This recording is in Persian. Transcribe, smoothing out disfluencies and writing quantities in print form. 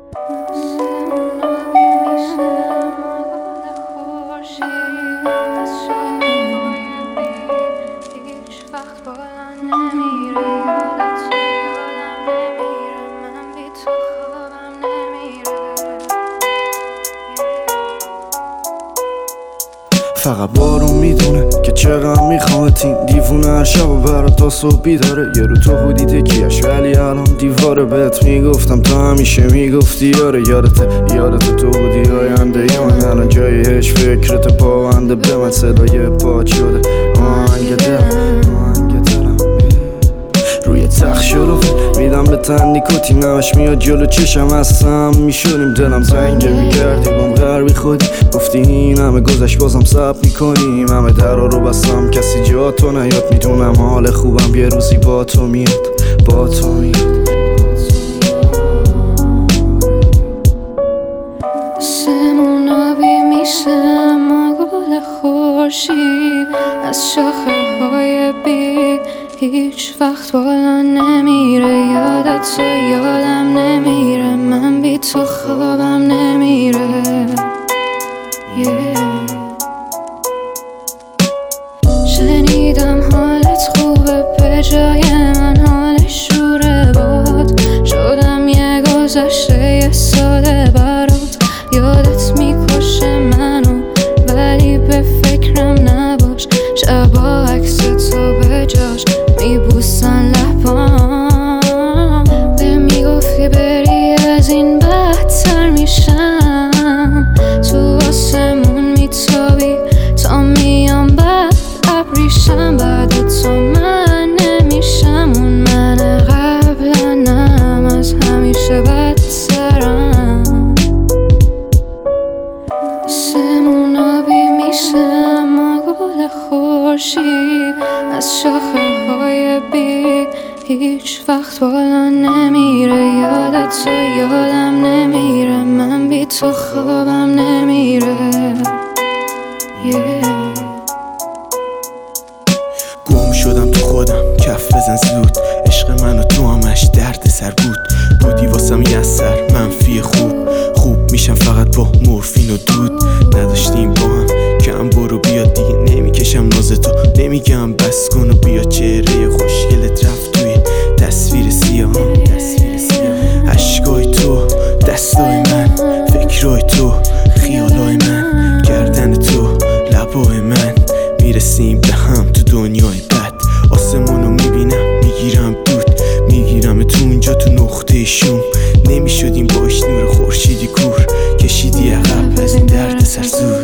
فقط بارون میدونه که چقدر میخوامت، این دیوونه هر شب و برات تا صبح بیداره. یه رو تو بودی تکیهش ولی الان دیواره. بهت میگفتم تا همیشه میگفتی یاره. یادت تو بودی آینده من، الان جای هش فکرت پاونده به من. صدای پاک شده آهنگ دلم روی تخت شروع میدم به تن نیکوتین، نمش میاد جلو چشم هستم میشونیم. دلم زنگه میکردی بام غربی خودی، گفتی این همه گذشت بازم صبر میکنیم. همه درها رو بستم کسی جا تو نیاد، میدونم حال خوبم یه روزی با تو میاد. آسمون آبی میشه ما گل خورشید از شاخه های بید هیچ وقت بالا نمیره. یادت تو یادم نمیره، من بی تو خوابم نمیره. شنیدم حالت خوبه به جای من حالش شوره باد. شدم یه گذشته یه ساله برات، یادت میکشه منو ولی به فکرم نباش. شبا عکس تو به جاش میبوسن لبام. به میگفتی بری از این بدتر میشم، تو آسمون میتابی تا میام بعد ابریشم. بعد تو من نمیشم اون من قبلنم، از همیشه بدترم. آسمون آبی میشه ما گل خورشید از شاخه های بید هیچ وقت بالا نمیره. یادت تو یادم نمیره، من بی تو خوابم نمیره. گم شدم تو خودم کف بزن زود، عشق من و تو همش درد سر بودی واسم یه اثر منفی. خوب میشم فقط با مورفین و دود. نداشتیم با هم کم برو بیاد دیگه، نمیکشم ناز تو، نمیگم بس کن و بیا. چهره خوشگلت رفت توی تصویر سیاه، عشقای تو دستای من، فکرای تو خیالای من، گردن تو لبای من. میرسیم به هم تو دنیای بد، آسمونو میبینم میگیرم دود، میگیرم تو اونجا تو نقطه شوم. نمیشدیم باش نور خورشیدی کور، کشیدی عقب از این درد سرزود.